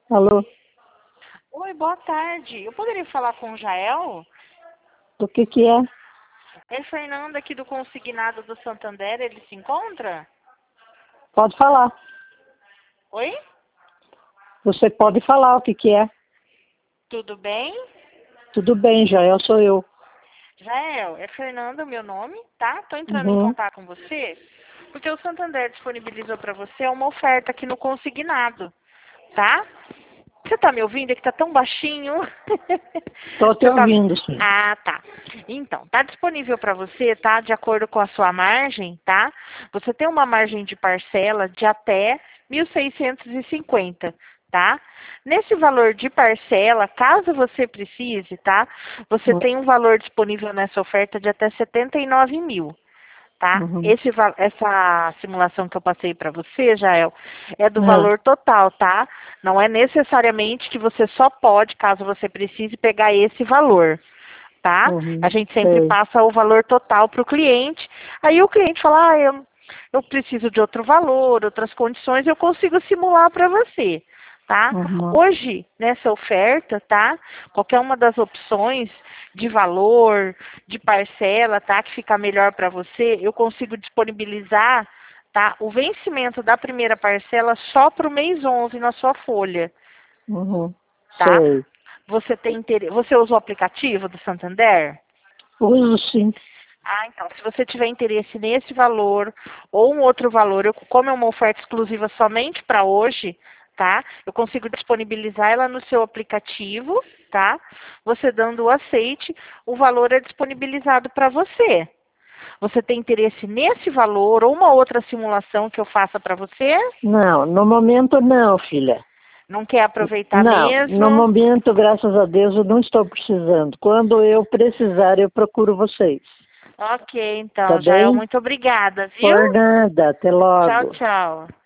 Alô, Oi, boa tarde. Eu poderia falar com o Jael? do que é? É Fernanda aqui do Consignado do Santander, ele se encontra? Pode falar. Oi? Você pode falar o que é. Tudo bem? Tudo bem, Jael, sou eu. Jael, é Fernanda o meu nome, tá? Tô entrando em Uhum. contato com você porque o Santander disponibilizou para você uma oferta aqui no Consignado, tá? Você tá me ouvindo? É que tá tão baixinho. Estou te Você tá... ouvindo, sim. Ah, tá. Então, tá disponível para você, tá? De acordo com a sua margem, tá? Você tem uma margem de parcela de até 1.650, tá? Nesse valor de parcela, caso você precise, tá? Você tem um valor disponível nessa oferta de até 79 mil. Tá? Uhum. Essa simulação que eu passei para você, Jael, é do Ah, valor total, tá? Não é necessariamente que você só pode, caso você precise, pegar esse valor, tá? A uhum. gente sempre Sei. passa o valor total para o cliente. Aí o cliente fala, eu preciso de outro valor, outras condições, eu consigo simular para você, tá? Uhum. Hoje, nessa oferta, tá? Qualquer uma das opções de valor, de parcela, tá? Que fica melhor para você, eu consigo disponibilizar, tá? O vencimento da primeira parcela só para o mês 11 na sua folha, Uhum. tá? Sei. Você tem interesse, você usa o aplicativo do Santander? Uso sim. Ah, então, se você tiver interesse nesse valor ou um outro valor, como é uma oferta exclusiva somente para hoje, tá? Eu consigo disponibilizar ela no seu aplicativo, tá? Você dando o aceite, o valor é disponibilizado para você. Você tem interesse nesse valor ou uma outra simulação que eu faça para você? Não, no momento não, filha. Não quer aproveitar Não, no mesmo? momento, graças a Deus, eu não estou precisando. Quando eu precisar, eu procuro vocês. Ok, Tá então, Jael, bem? muito obrigada, viu? Por nada. Até Tchau, logo. tchau.